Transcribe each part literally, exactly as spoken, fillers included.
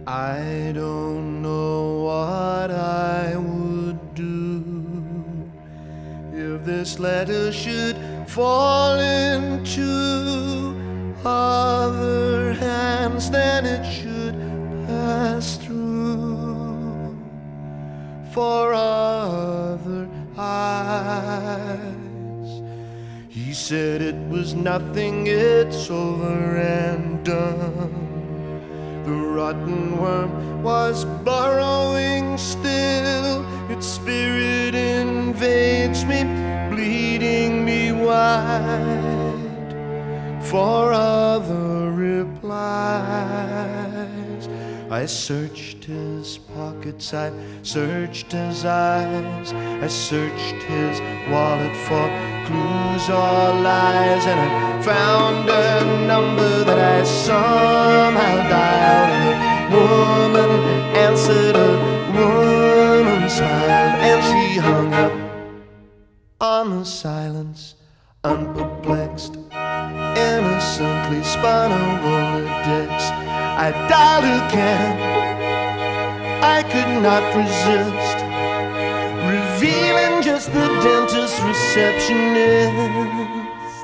I don't know what I would do if this letter should fall into other hands, then it should pass through for other eyes. He said it was nothing, it's over and done. The rotten worm was burrowing still. Its spirit invades me, bleeding me wide for other replies. I searched his pockets, I searched his eyes, I searched his wallet for clues or lies, and I found a number that I somehow dialed. And a woman answered, a woman smiled, and she hung up on the silence, unperplexed, innocently spun a Rolodex. I dialed again, I could not resist, revealing just the dentist receptionist.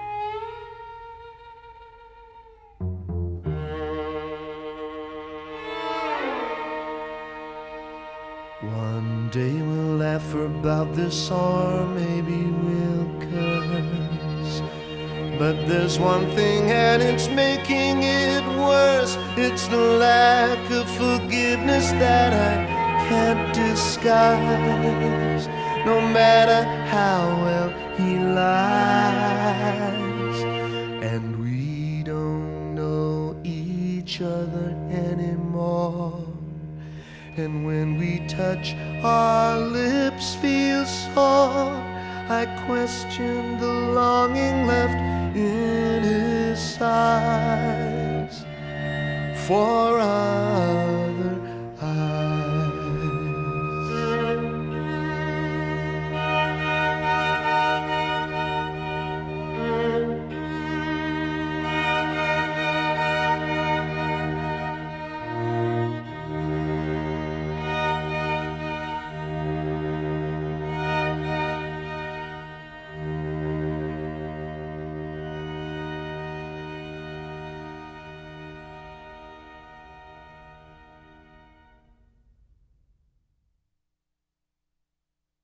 One day we'll laugh about this, or maybe we'll curse. But there's one thing and it's making it worse. It's the lack of forgiveness that I can't disguise. No matter how well he lies, and we don't know each other anymore. And when we touch, our lips feel sore. I question the longing left in his eyes for us.